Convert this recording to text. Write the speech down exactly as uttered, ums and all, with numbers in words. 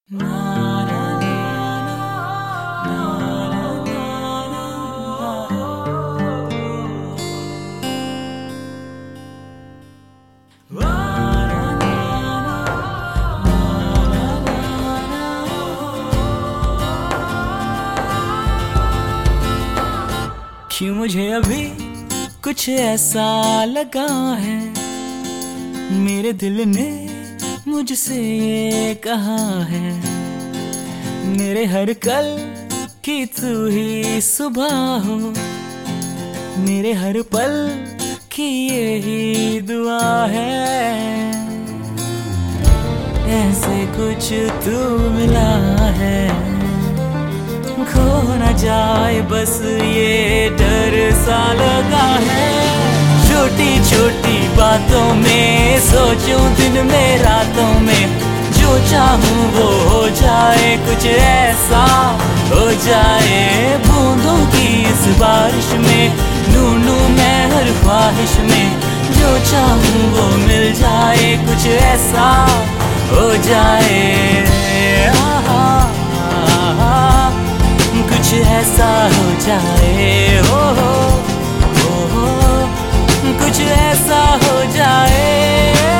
क्यों मुझे अभी कुछ ऐसा लगा है, मेरे दिल ने मुझसे ये कहा है, मेरे हर कल की तू ही सुबह हो, मेरे हर पल की यही दुआ है। ऐसे कुछ तू मिला है, खो न जाए बस ये डर सा लगा है। छोटी छोटी बातों में सोचूं दिन में रातों में, जो चाहूं वो हो जाए, कुछ ऐसा हो जाए। बूंदों की इस बारिश में ढूंढूं मैं हर ख्वाहिश में, जो चाहूं वो मिल जाए, कुछ ऐसा हो जाए। कुछ ऐसा हो जाए, हो हो हो हो, कुछ ऐसा हो जाए।